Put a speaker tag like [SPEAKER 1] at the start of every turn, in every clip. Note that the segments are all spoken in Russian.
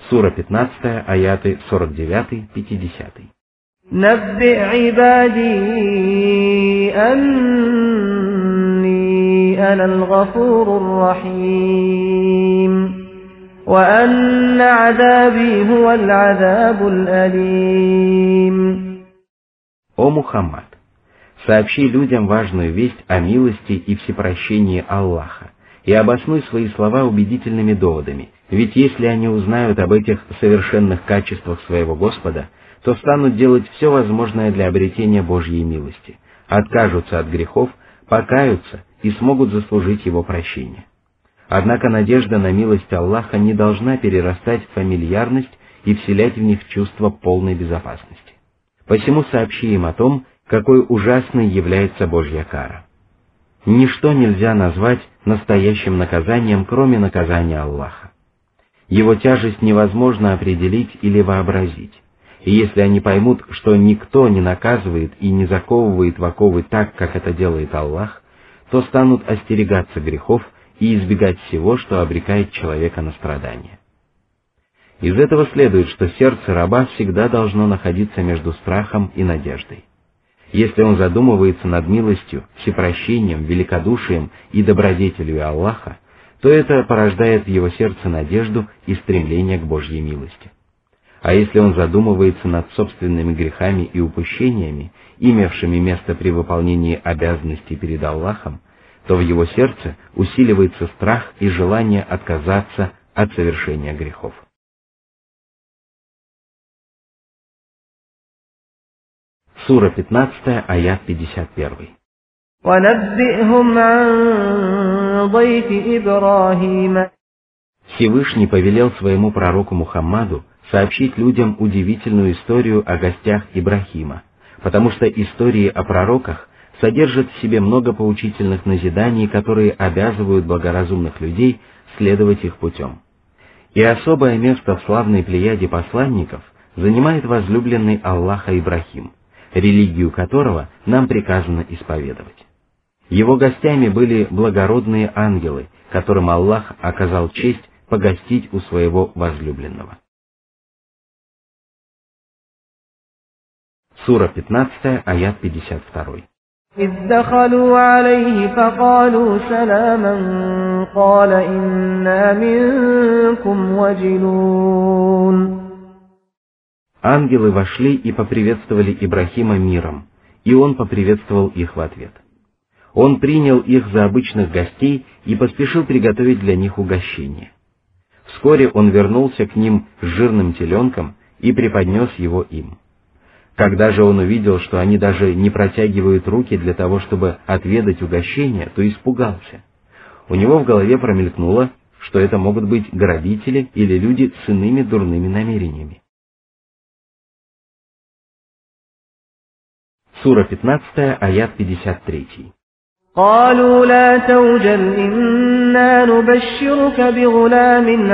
[SPEAKER 1] Сура 15, аяты 49-50.
[SPEAKER 2] نبئ عبادي أني أنا الغفور الرحيم وأن عذابي هو العذاب الأليم.
[SPEAKER 1] О Мухаммад, сообщи людям важную весть о милости и всепрощении Аллаха, и обоснуй свои слова убедительными доводами, ведь если они узнают об этих совершенных качествах своего Господа, то станут делать все возможное для обретения Божьей милости, откажутся от грехов, покаются и смогут заслужить Его прощение. Однако надежда на милость Аллаха не должна перерастать в фамильярность и вселять в них чувство полной безопасности. Посему сообщи им о том, какой ужасной является Божья кара. Ничто нельзя назвать настоящим наказанием, кроме наказания Аллаха. Его тяжесть невозможно определить или вообразить. И если они поймут, что никто не наказывает и не заковывает в оковы так, как это делает Аллах, то станут остерегаться грехов и избегать всего, что обрекает человека на страдания. Из этого следует, что сердце раба всегда должно находиться между страхом и надеждой. Если он задумывается над милостью, всепрощением, великодушием и добродетелью Аллаха, то это порождает в его сердце надежду и стремление к Божьей милости. А если он задумывается над собственными грехами и упущениями, имевшими место при выполнении обязанностей перед Аллахом, то в его сердце усиливается страх и желание отказаться от совершения грехов. Сура 15, аят 51. Всевышний повелел своему пророку Мухаммаду сообщить людям удивительную историю о гостях Ибрахима, потому что истории о пророках содержат в себе много поучительных назиданий, которые обязывают благоразумных людей следовать их путем. И особое место в славной плеяде посланников занимает возлюбленный Аллаха Ибрахим, религию которого нам приказано исповедовать. Его гостями были благородные ангелы, которым Аллах оказал честь погостить у своего возлюбленного. Сура 15, аят 52.
[SPEAKER 2] إذ دخلوا عليه فقالوا سلاما قال إنا منكم وجلون.
[SPEAKER 1] Ангелы вошли и поприветствовали Ибрахима миром, и он поприветствовал их в ответ. Он принял их за обычных гостей и поспешил приготовить для них угощение. Вскоре он вернулся к ним с жирным теленком и преподнес его им. Когда же он увидел, что они даже не протягивают руки для того, чтобы отведать угощение, то испугался. У него в голове промелькнуло, что это могут быть грабители или люди с иными дурными намерениями. Сура 15, аят 53.
[SPEAKER 2] قالوا لا توجل إنا نبشرك بغلام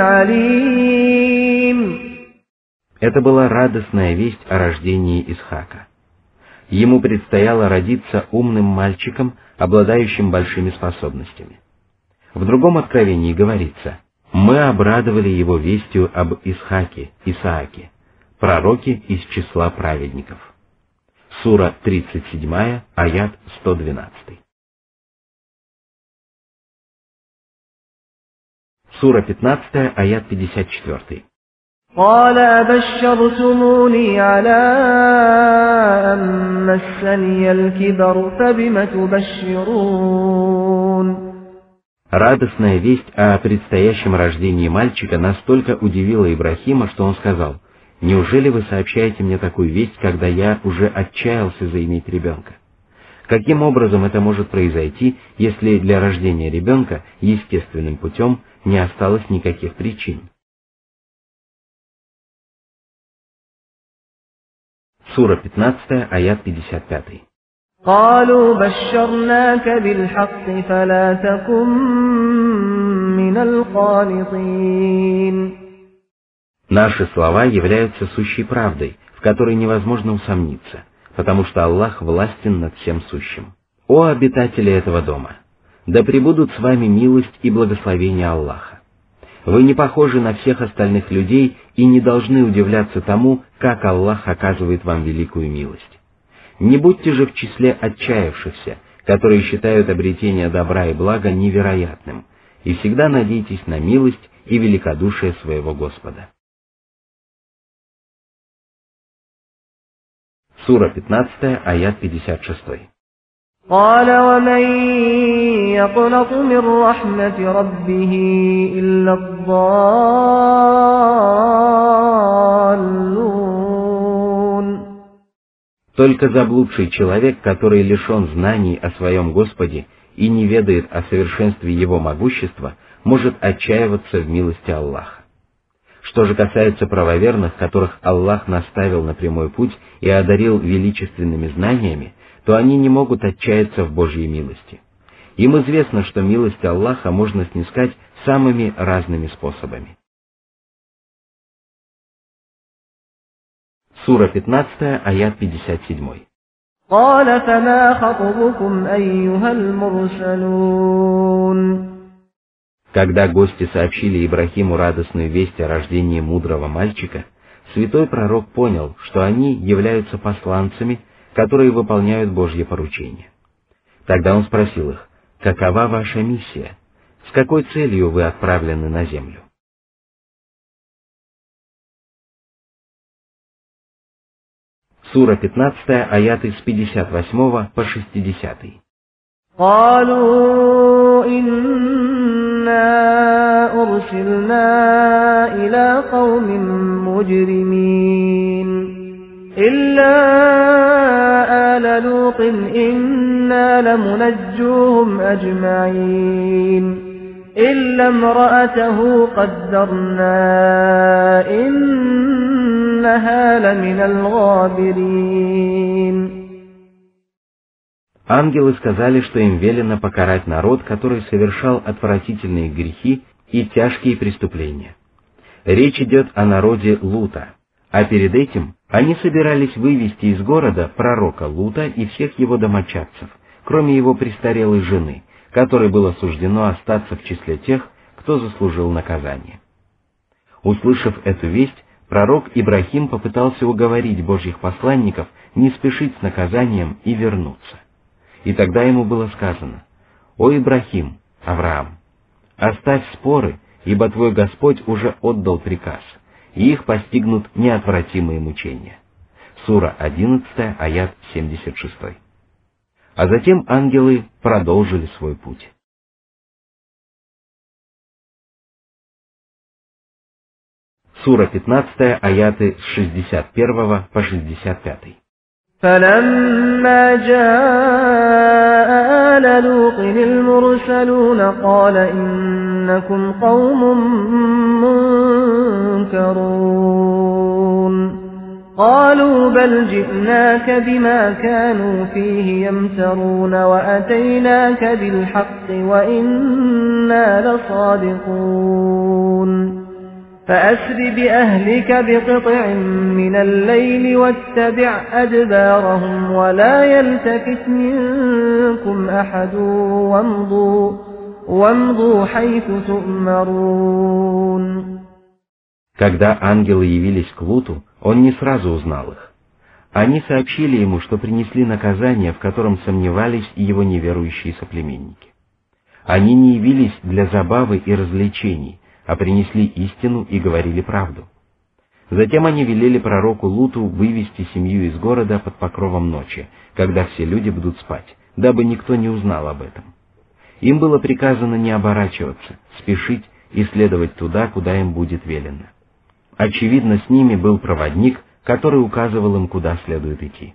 [SPEAKER 2] عليم.
[SPEAKER 1] Это была радостная весть о рождении Исхака. Ему предстояло родиться умным мальчиком, обладающим большими способностями. В другом откровении говорится: «Мы обрадовали его вестью об Исхаке, Исааке, пророке из числа праведников». Сура 37, аят 112. Сура 15, аят 54.
[SPEAKER 2] قال أبشرتموني على أن مسني الكبر فبم تبشرون.
[SPEAKER 1] Радостная весть о предстоящем рождении мальчика настолько удивила Ибрахима, что он сказал: «Неужели вы сообщаете мне такую весть, когда я уже отчаялся заиметь ребенка? Каким образом это может произойти, если для рождения ребенка естественным путем не осталось никаких причин?» Сура 15, аят 55.
[SPEAKER 2] قالوا بشرناك بالحق فلا تكن من القانطين.
[SPEAKER 1] Наши слова являются сущей правдой, в которой невозможно усомниться, потому что Аллах властен над всем сущим. О обитатели этого дома! Да пребудут с вами милость и благословение Аллаха. Вы не похожи на всех остальных людей и не должны удивляться тому, как Аллах оказывает вам великую милость. Не будьте же в числе отчаявшихся, которые считают обретение добра и блага невероятным, и всегда надейтесь на милость и великодушие своего Господа. Сура 15, аят 56.
[SPEAKER 2] قال ومن يقنط من رحمة ربه إلا الضالون.
[SPEAKER 1] Только заблудший человек, который лишен знаний о своем Господе и не ведает о совершенстве Его могущества, может отчаиваться в милости Аллаха. Что же касается правоверных, которых Аллах наставил на прямой путь и одарил величественными знаниями, то они не могут отчаяться в Божьей милости. Им известно, что милость Аллаха можно снискать самыми разными способами. Сура 15, аят 57.
[SPEAKER 2] قال فما خطبكم أيها المرسلون.
[SPEAKER 1] Когда гости сообщили Ибрахиму радостную весть о рождении мудрого мальчика, святой пророк понял, что они являются посланцами, которые выполняют Божье поручение. Тогда он спросил их: «Какова ваша миссия? С какой целью вы отправлены на землю?» Сура 15, аяты с 58 по 60.
[SPEAKER 2] قالوا إنا أرسلنا إلى قوم مجرمين إلا آل لوط إنا لمنجوهم أجمعين إلا امرأته قدرنا إنها لمن الغابرين.
[SPEAKER 1] Ангелы сказали, что им велено покарать народ, который совершал отвратительные грехи и тяжкие преступления. Речь идет о народе Лута, а перед этим они собирались вывести из города пророка Лута и всех его домочадцев, кроме его престарелой жены, которой было суждено остаться в числе тех, кто заслужил наказание. Услышав эту весть, пророк Ибрахим попытался уговорить Божьих посланников не спешить с наказанием и вернуться. И тогда ему было сказано: «О Ибрахим, Авраам, оставь споры, ибо твой Господь уже отдал приказ, и их постигнут неотвратимые мучения». Сура 11, аят 76. А затем ангелы продолжили свой путь. Сура 15, аяты с 61 по 65.
[SPEAKER 2] فلما جاء آل لوط المرسلون قال إنكم قوم منكرون قالوا بل جئناك بما كانوا فيه يمترون وأتيناك بالحق وإنا لصادقون فأسر بأهلك بقطع من الليل واتبع أدبارهم ولا يلتفت منكم أحد وامضوا حيث تؤمرون.
[SPEAKER 1] Когда ангелы явились к Луту, он не сразу узнал их. Они сообщили ему, что принесли наказание, в котором сомневались и его неверующие соплеменники. Они не явились для забавы и развлечений, а принесли истину и говорили правду. Затем они велели пророку Луту вывести семью из города под покровом ночи, когда все люди будут спать, дабы никто не узнал об этом. Им было приказано не оборачиваться, спешить и следовать туда, куда им будет велено. Очевидно, с ними был проводник, который указывал им, куда следует идти.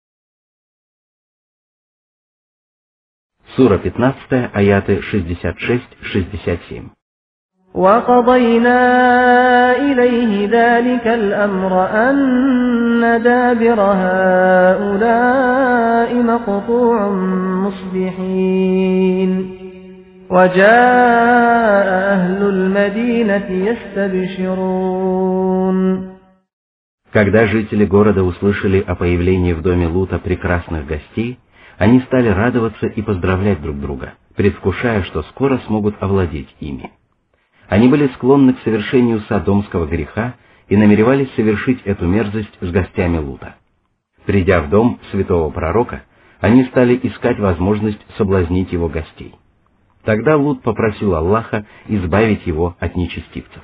[SPEAKER 1] Сура 15, аяты 66-67.
[SPEAKER 2] وَقَضَيْنَا إِلَيْهِ ذَلِكَ الْأَمْرَ أَنَّ دَابِرَ هَؤُلَاءِ مَقْطُوعٌ مُصْبِحِينَ وَجَاءَ أَهْلُ الْمَدِينَةِ يَسْتَبْشِرُونَ.
[SPEAKER 1] Когда жители города услышали о появлении в доме Лута прекрасных гостей, они стали радоваться и поздравлять друг друга, предвкушая, что скоро смогут овладеть ими. Они были склонны к совершению содомского греха и намеревались совершить эту мерзость с гостями Лута. Придя в дом святого пророка, они стали искать возможность соблазнить его гостей. Тогда Лут попросил Аллаха избавить его от нечестивцев.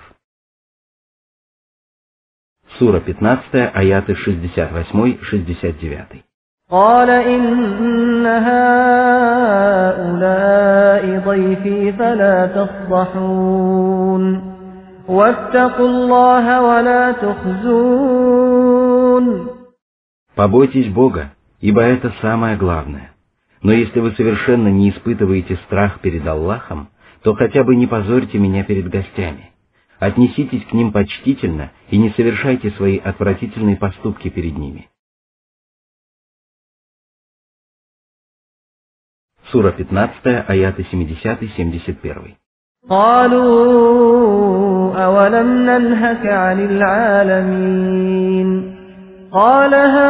[SPEAKER 1] Сура 15, аяты 68-69.
[SPEAKER 2] قال إن هؤلاء ضيفي فلا تفضحون واتقوا الله ولا تخزون.
[SPEAKER 1] Побойтесь Бога, ибо это самое главное. Но если вы совершенно не испытываете страх перед Аллахом, то хотя бы не позорьте меня перед гостями. Отнеситесь к ним почтительно и не совершайте свои отвратительные поступки перед ними. Сура 15, аяты 70-71.
[SPEAKER 2] قالوا أولم ننهك عن العالمين قال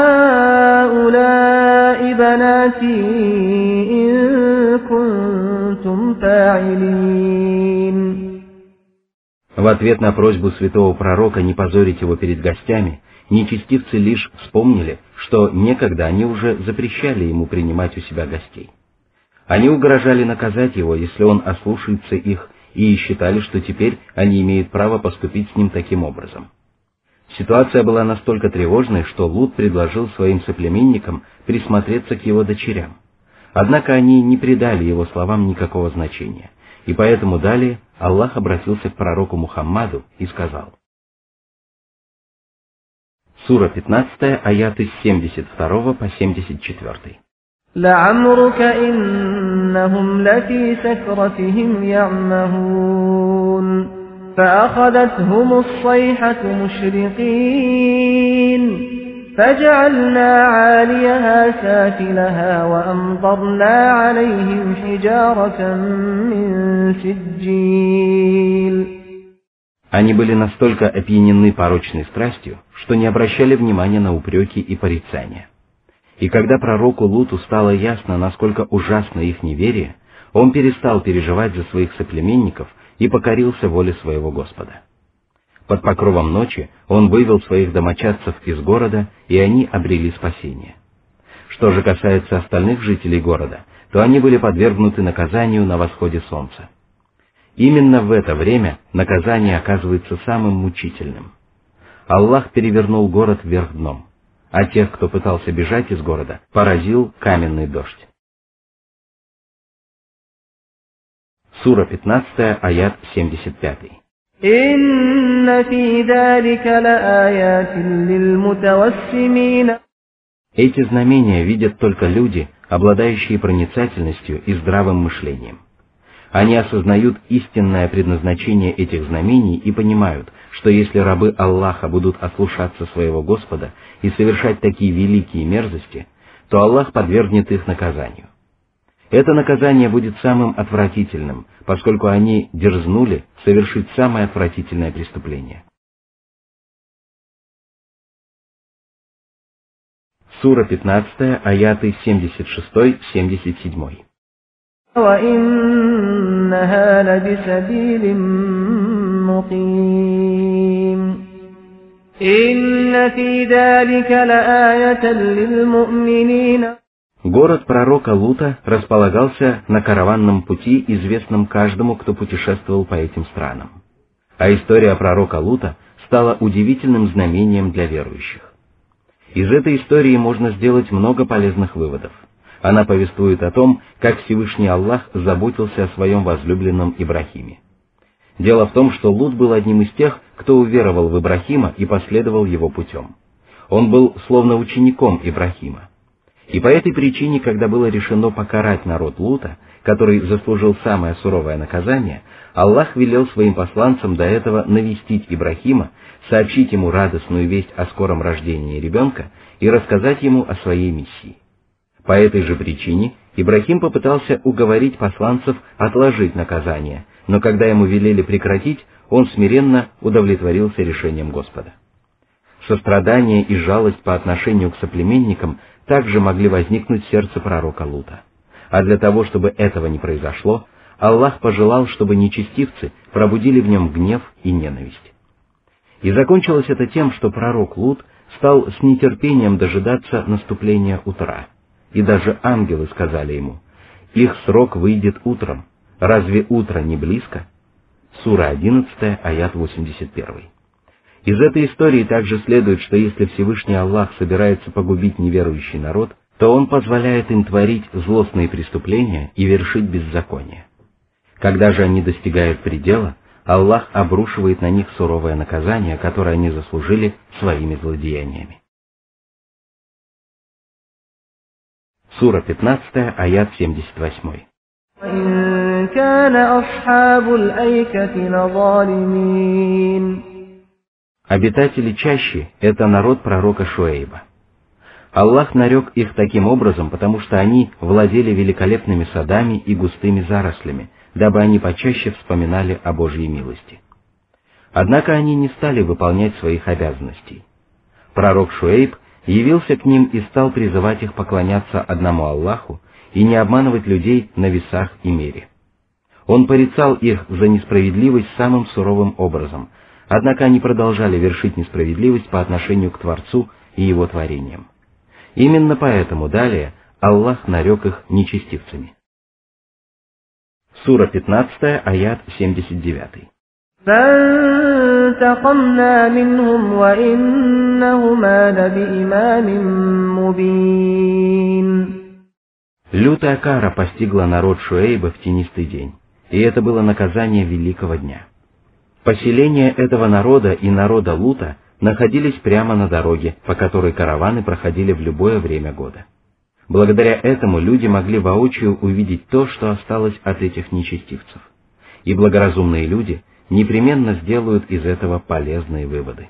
[SPEAKER 2] هؤلاء بناتي إن كنتم فاعلين.
[SPEAKER 1] В ответ на просьбу святого пророка не позорить его перед гостями, нечестивцы лишь вспомнили, что некогда они уже запрещали ему принимать у себя гостей. Они угрожали наказать его, если он ослушается их, и считали, что теперь они имеют право поступить с ним таким образом. Ситуация была настолько тревожной, что Лут предложил своим соплеменникам присмотреться к его дочерям. Однако они не придали его словам никакого значения, и поэтому далее Аллах обратился к пророку Мухаммаду и сказал. Сура 15, аяты с 72 по 74.
[SPEAKER 2] لعمرك إنهم لفي سكرتهم يعمهون فأخذتهم الصيحة مشرقين فجعلنا عاليها سافلها وأمطرنا عليهم حجارة من سجيل.
[SPEAKER 1] Они были настолько опьянены порочной страстью, что не обращали внимания на упреки и порицания. И когда пророку Луту стало ясно, насколько ужасно их неверие, он перестал переживать за своих соплеменников и покорился воле своего Господа. Под покровом ночи он вывел своих домочадцев из города, и они обрели спасение. Что же касается остальных жителей города, то они были подвергнуты наказанию на восходе солнца. Именно в это время наказание оказывается самым мучительным. Аллах перевернул город вверх дном, а тех, кто пытался бежать из города, поразил каменный дождь. Сура 15, аят 75.
[SPEAKER 2] إن في ذلك لآيات للمتوسمين.
[SPEAKER 1] Эти знамения видят только люди, обладающие проницательностью и здравым мышлением. Они осознают истинное предназначение этих знамений и понимают, что если рабы Аллаха будут ослушаться своего Господа и совершать такие великие мерзости, то Аллах подвергнет их наказанию. Это наказание будет самым отвратительным, поскольку они дерзнули совершить самое отвратительное преступление. Сура 15, аяты 76-77.
[SPEAKER 2] وَإِنَّهَا لَبِسَبِيلٍ مُقِيمٍ إِنَّ فِي ذَلِكَ لَآيَةً لِلْمُؤْمِنِينَ.
[SPEAKER 1] Город пророка Лута располагался на караванном пути, известном каждому, кто путешествовал по этим странам. А история пророка Лута стала удивительным знамением для верующих. Из этой истории можно сделать много полезных выводов. Она повествует о том, как Всевышний Аллах заботился о своем возлюбленном Ибрахиме. Дело в том, что Лут был одним из тех, кто уверовал в Ибрахима и последовал его путем. Он был словно учеником Ибрахима. И по этой причине, когда было решено покарать народ Лута, который заслужил самое суровое наказание, Аллах велел своим посланцам до этого навестить Ибрахима, сообщить ему радостную весть о скором рождении ребенка и рассказать ему о своей миссии. По этой же причине Ибрахим попытался уговорить посланцев отложить наказание, но когда ему велели прекратить, он смиренно удовлетворился решением Господа. Сострадание и жалость по отношению к соплеменникам также могли возникнуть в сердце пророка Лута. А для того, чтобы этого не произошло, Аллах пожелал, чтобы нечестивцы пробудили в нем гнев и ненависть. И закончилось это тем, что пророк Лут стал с нетерпением дожидаться наступления утра. И даже ангелы сказали ему: «Их срок выйдет утром. Разве утро не близко?» Сура 11, аят 81. Из этой истории также следует, что если Всевышний Аллах собирается погубить неверующий народ, то Он позволяет им творить злостные преступления и вершить беззаконие. Когда же они достигают предела, Аллах обрушивает на них суровое наказание, которое они заслужили своими злодеяниями. Сура 15, аят 78. Обитатели чащи — это народ пророка Шуэйба. Аллах нарек их таким образом, потому что они владели великолепными садами и густыми зарослями, дабы они почаще вспоминали о Божьей милости. Однако они не стали выполнять своих обязанностей. Пророк Шуэйб явился к ним и стал призывать их поклоняться одному Аллаху и не обманывать людей на весах и мере. Он порицал их за несправедливость самым суровым образом, однако они продолжали вершить несправедливость по отношению к Творцу и Его творениям. Именно поэтому далее Аллах нарек их нечестивцами. Сура 15, аят 79. Лютая кара постигла народ Шуэйба в тенистый день, и это было наказание великого дня. Поселения этого народа и народа Лута находились прямо на дороге, по которой караваны проходили в любое время года. Благодаря этому люди могли воочию увидеть то, что осталось от этих нечестивцев. И благоразумные люди непременно сделают из этого полезные выводы.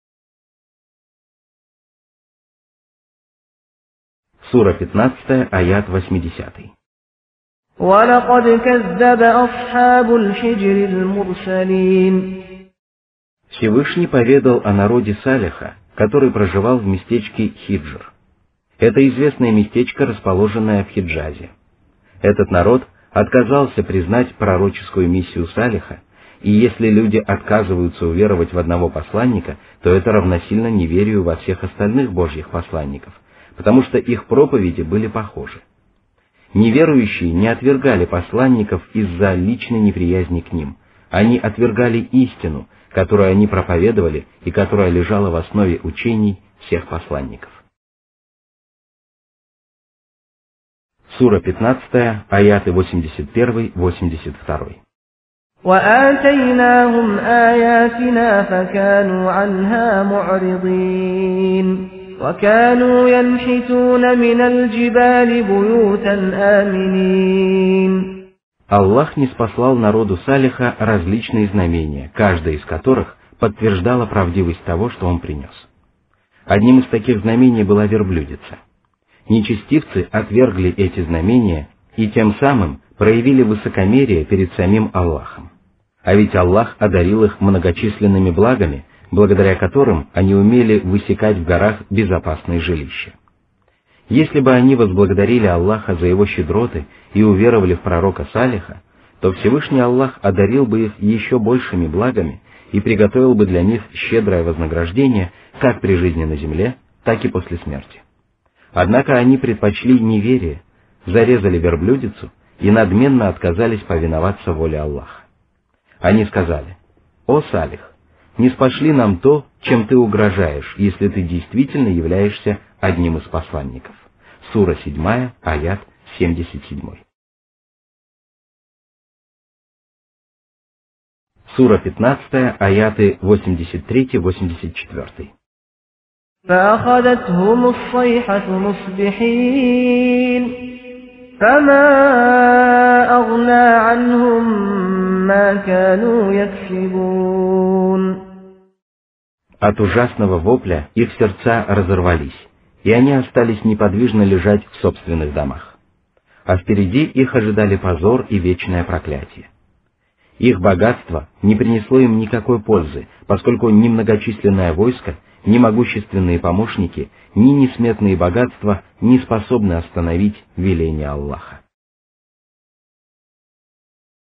[SPEAKER 1] Сура 15, аят 80.
[SPEAKER 2] وَلَقَدْ كَذَّبَ أَصْحَابُ الْحِجْرِ الْمُرْسَلِينَ.
[SPEAKER 1] Всевышний поведал о народе Салиха, который проживал в местечке Хиджр. Это известное местечко, расположенное в Хиджазе. Этот народ отказался признать пророческую миссию Салиха, и если люди отказываются уверовать в одного посланника, то это равносильно неверию во всех остальных божьих посланников, потому что их проповеди были похожи. Неверующие не отвергали посланников из-за личной неприязни к ним, они отвергали истину, которую они проповедовали и которая лежала в основе учений всех посланников. Сура 15, аяты 81-82.
[SPEAKER 2] وَآتَيْنَاهُمْ آيَاتِنَا فَكَانُوا عَنْهَا مُعْرِضِينَ وَكَانُوا يَنْحِتُونَ مِنَ الْجِبَالِ بُيُوتًا آمِنِينَ.
[SPEAKER 1] Аллах ниспослал народу Салиха различные знамения, каждое из которых подтверждало правдивость того, что он принес. Одним из таких знамений была верблюдица. Нечестивцы отвергли эти знамения и тем самым проявили высокомерие перед самим Аллахом. А ведь Аллах одарил их многочисленными благами, благодаря которым они умели высекать в горах безопасные жилища. Если бы они возблагодарили Аллаха за его щедроты и уверовали в пророка Салиха, то Всевышний Аллах одарил бы их еще большими благами и приготовил бы для них щедрое вознаграждение как при жизни на земле, так и после смерти. Однако они предпочли неверие, зарезали верблюдицу и надменно отказались повиноваться воле Аллаха. Они сказали: «О Салих, не спошли нам то, чем ты угрожаешь, если ты действительно являешься одним из посланников». Сура 7, аят 77. Сура 15, аяты 83-84.
[SPEAKER 2] فأخذتهم الصيحة مصبحين فما أغنى عنهم ما كانوا يكسبون.
[SPEAKER 1] От ужасного вопля их сердца разорвались, и они остались неподвижно лежать в собственных домах. А впереди их ожидали позор и вечное проклятие. Их богатство не принесло им никакой пользы, поскольку ни многочисленное войско, ни могущественные помощники, ни несметные богатства не способны остановить веление Аллаха.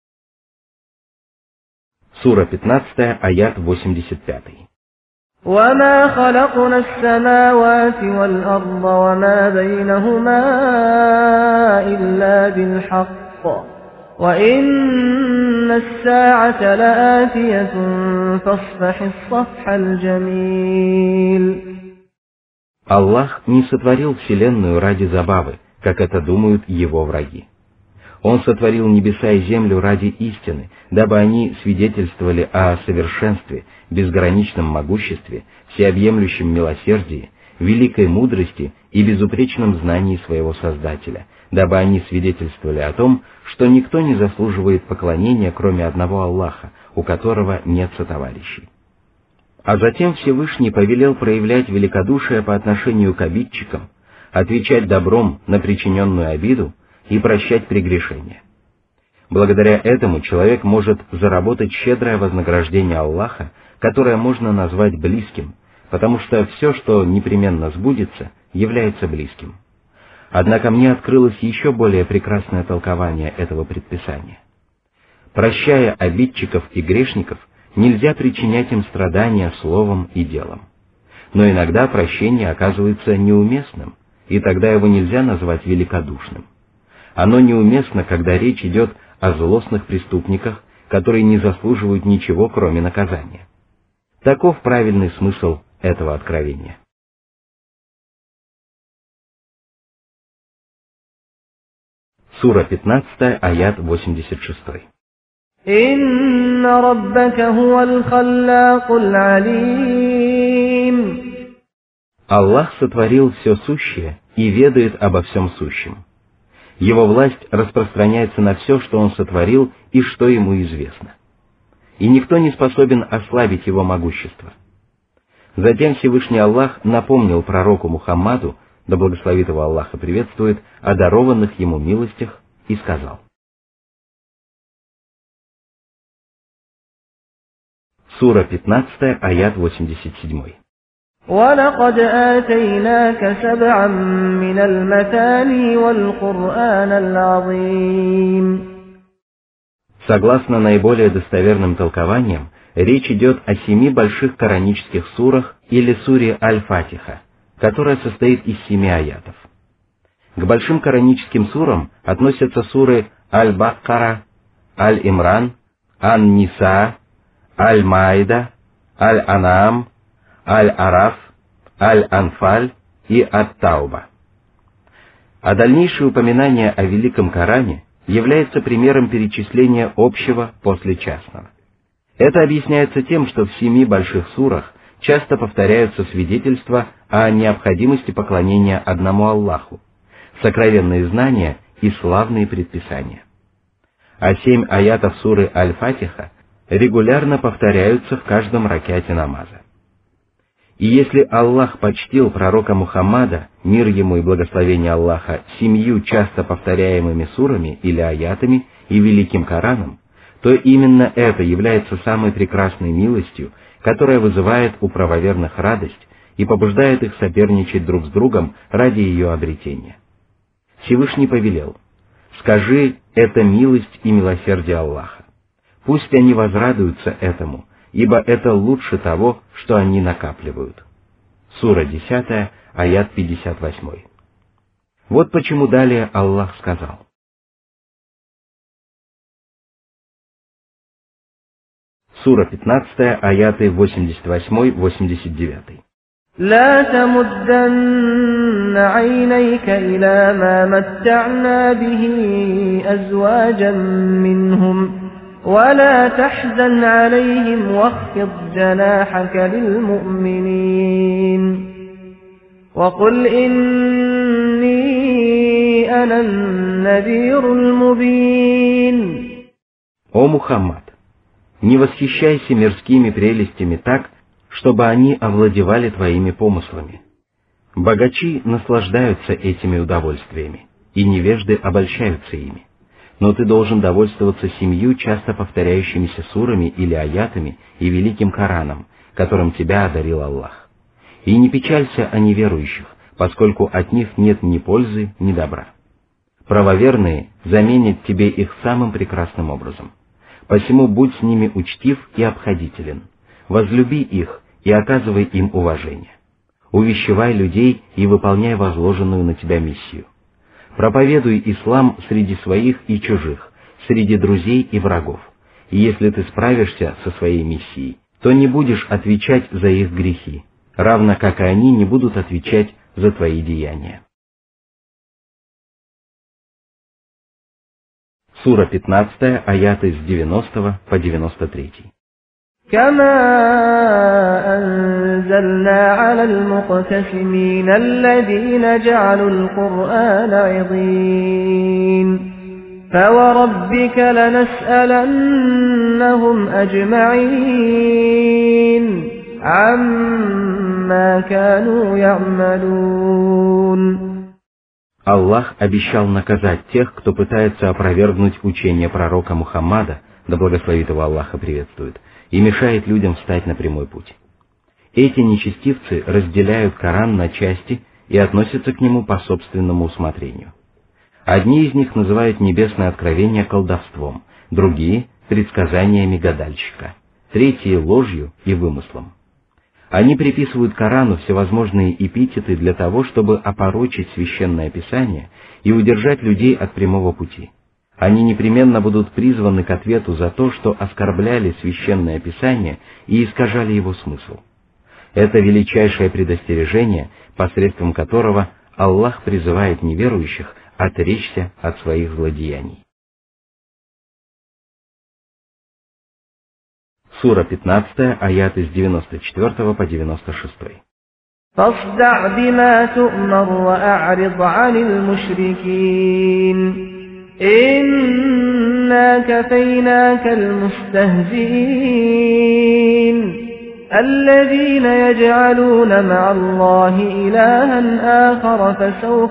[SPEAKER 1] Сура 15, аят 85.
[SPEAKER 2] وَمَا خَلَقْنَا السَّمَاوَاتِ وَالْأَرْضَ وَمَا بَيْنَهُمَا إِلَّا بِالْحَقِّ وَإِنَّ السَّاعَةَ لَآتِيَةٌ فَاصْفَحِ الصَّفْحَ الْجَمِيلَ.
[SPEAKER 1] Аллах не сотворил вселенную ради забавы, как это думают его враги. Он сотворил небеса и землю ради истины, дабы они свидетельствовали о совершенстве, безграничном могуществе, всеобъемлющем милосердии, великой мудрости и безупречном знании своего Создателя, дабы они свидетельствовали о том, что никто не заслуживает поклонения, кроме одного Аллаха, у которого нет сотоварищей. А затем Всевышний повелел проявлять великодушие по отношению к обидчикам, отвечать добром на причиненную обиду и прощать прегрешения. Благодаря этому человек может заработать щедрое вознаграждение Аллаха, которое можно назвать близким, потому что все, что непременно сбудется, является близким. Однако мне открылось еще более прекрасное толкование этого предписания. Прощая обидчиков и грешников, нельзя причинять им страдания словом и делом. Но иногда прощение оказывается неуместным, и тогда его нельзя назвать великодушным. Оно неуместно, когда речь идет о злостных преступниках, которые не заслуживают ничего, кроме наказания. Таков правильный смысл этого откровения. Сура 15, аят 86.
[SPEAKER 2] «Инна раббака хувал халлакул алим».
[SPEAKER 1] Аллах сотворил все сущее и ведает обо всем сущем. Его власть распространяется на все, что Он сотворил и что Ему известно. И никто не способен ослабить Его могущество. Затем Всевышний Аллах напомнил пророку Мухаммаду, да благословит его Аллах и приветствует, о дарованных ему милостях, и сказал. Сура 15, аят 87.
[SPEAKER 2] وَلَقَدْ آتَيْنَاكَ سَبْعًا مِّنَ الْمَثَانِي وَالْقُرْآنَ الْعَظِيمَ.
[SPEAKER 1] Согласно наиболее достоверным толкованиям, речь идет о 7 больших коранических сурах или суре Аль-Фатиха, которая состоит из 7 аятов. К большим кораническим сурам относятся суры Аль-Баккара, Аль-Имран, Ан-Ниса, Аль-Маида, Аль-Ан'ам, Аль-Араф, Аль-Анфаль и Ат-Тауба. А дальнейшее упоминание о Великом Коране является примером перечисления общего после частного. Это объясняется тем, что в 7 больших сурах часто повторяются свидетельства о необходимости поклонения одному Аллаху, сокровенные знания и славные предписания. А 7 аятов суры Аль-Фатиха регулярно повторяются в каждом ракате намаза. И если Аллах почтил пророка Мухаммада, мир ему и благословение Аллаха, 7 часто повторяемыми сурами или аятами и Великим Кораном, то именно это является самой прекрасной милостью, которая вызывает у правоверных радость и побуждает их соперничать друг с другом ради ее обретения. Всевышний повелел: «Скажи, это милость и милосердие Аллаха. Пусть они возрадуются этому, ибо это лучше того, что они накапливают». Сура 10, аят 58. Вот почему далее Аллах сказал. Сура 15, аяты 88-89.
[SPEAKER 2] لا تمدن عينيك إلى ما متعنا به أزواجا منهم ولا تحزن عليهم واخفض جناحك للمؤمنين وقل إني أنا النذير المبين.
[SPEAKER 1] О Мухаммад, не восхищайся мирскими прелестями так, чтобы они овладевали твоими помыслами. Богачи наслаждаются этими удовольствиями, и невежды обольщаются ими. Но ты должен довольствоваться 7 часто повторяющимися сурами или аятами и Великим Кораном, которым тебя одарил Аллах. И не печалься о неверующих, поскольку от них нет ни пользы, ни добра. Правоверные заменят тебе их самым прекрасным образом. Посему будь с ними учтив и обходителен. Возлюби их и оказывай им уважение. Увещевай людей и выполняй возложенную на тебя миссию. Проповедуй ислам среди своих и чужих, среди друзей и врагов. И если ты справишься со своей миссией, то не будешь отвечать за их грехи, равно как и они не будут отвечать за твои деяния. Сура 15, аяты с 90 по 93.
[SPEAKER 2] كما أنزلنا على المقتسمين الذين جعلوا القرآن عضين فوربك لنسألنهم أجمعين عما كانوا يعملون.
[SPEAKER 1] Аллах обещал наказать тех, кто пытается опровергнуть учение пророка Мухаммада, да благословит его Аллах и приветствует, и мешает людям встать на прямой путь. Эти нечестивцы разделяют Коран на части и относятся к нему по собственному усмотрению. Одни из них называют небесное откровение колдовством, другие — предсказаниями гадальщика, третьи — ложью и вымыслом. Они приписывают Корану всевозможные эпитеты для того, чтобы опорочить священное писание и удержать людей от прямого пути. Они непременно будут призваны к ответу за то, что оскорбляли священное писание и искажали его смысл. Это величайшее предостережение, посредством которого Аллах призывает неверующих отречься от своих злодеяний. Сура 15, аяты с 94 по 96.
[SPEAKER 2] فاصدع بما تؤمر وأعرض عن المشركين إنا كفيناك المستهزئين الذين يجعلون مع الله إلها آخر فسوف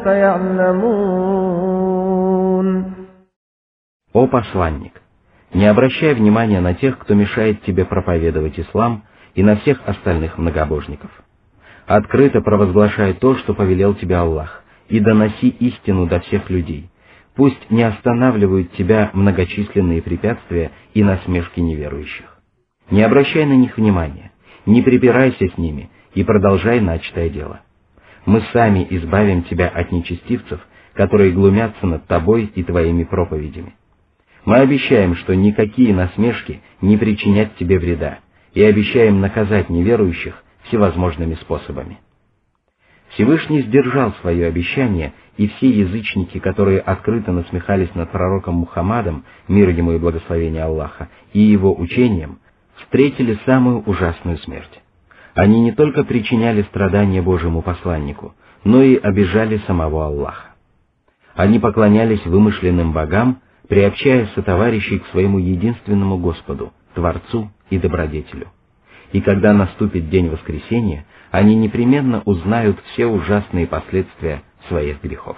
[SPEAKER 2] يعلمون.
[SPEAKER 1] О посланник! Не обращай внимания на тех, кто мешает тебе проповедовать ислам, и на всех остальных многобожников. Открыто провозглашай то, что повелел тебе Аллах, и доноси истину до всех людей. Пусть не останавливают тебя многочисленные препятствия и насмешки неверующих. Не обращай на них внимания, не припирайся с ними и продолжай начатое дело. Мы сами избавим тебя от нечестивцев, которые глумятся над тобой и твоими проповедями. Мы обещаем, что никакие насмешки не причинят тебе вреда, и обещаем наказать неверующих всевозможными способами. Всевышний сдержал свое обещание, и все язычники, которые открыто насмехались над пророком Мухаммадом, мир ему и благословение Аллаха, и его учением, встретили самую ужасную смерть. Они не только причиняли страдания Божьему посланнику, но и обижали самого Аллаха. Они поклонялись вымышленным богам, приобщая сотоварищей к своему единственному Господу, Творцу и Добродетелю. И когда наступит день воскресения, они непременно узнают все ужасные последствия своих грехов.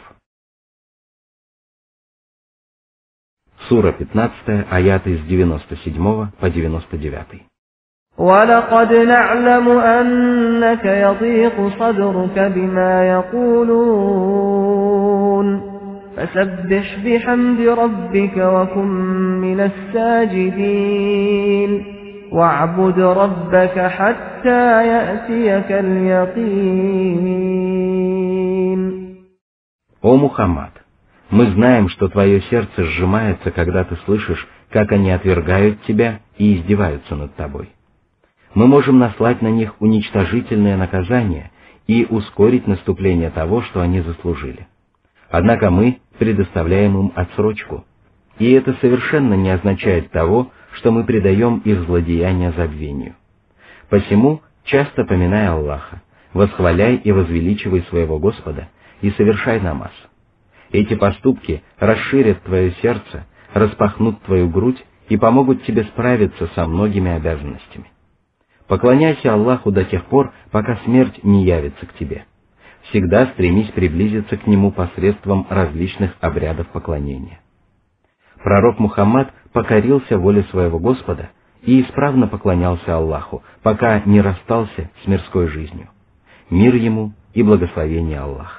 [SPEAKER 1] Сура 15, аяты с 97 по 99.
[SPEAKER 2] وَلَقَدْ نَعْلَمُ أَنَّكَ يَضِيقُ صَدْرُكَ بِمَا يَقُولُونَ فسبح بحمد ربك وكن من الساجدين واعبد ربك حتى يأتيك اليقين.
[SPEAKER 1] О Мухаммад! Мы знаем, что твое сердце сжимается, когда ты слышишь, как они отвергают тебя и издеваются над тобой. Мы можем наслать на них уничтожительное наказание и ускорить наступление того, что они заслужили. Однако мы предоставляем им отсрочку, и это совершенно не означает того, что мы предаем их злодеяния забвению. Посему часто поминай Аллаха, восхваляй и возвеличивай своего Господа и совершай намаз. Эти поступки расширят твое сердце, распахнут твою грудь и помогут тебе справиться со многими обязанностями. Поклоняйся Аллаху до тех пор, пока смерть не явится к тебе. Всегда стремись приблизиться к Нему посредством различных обрядов поклонения. Пророк Мухаммад покорился воле своего Господа и исправно поклонялся Аллаху, пока не расстался с мирской жизнью. Мир ему и благословение Аллаха.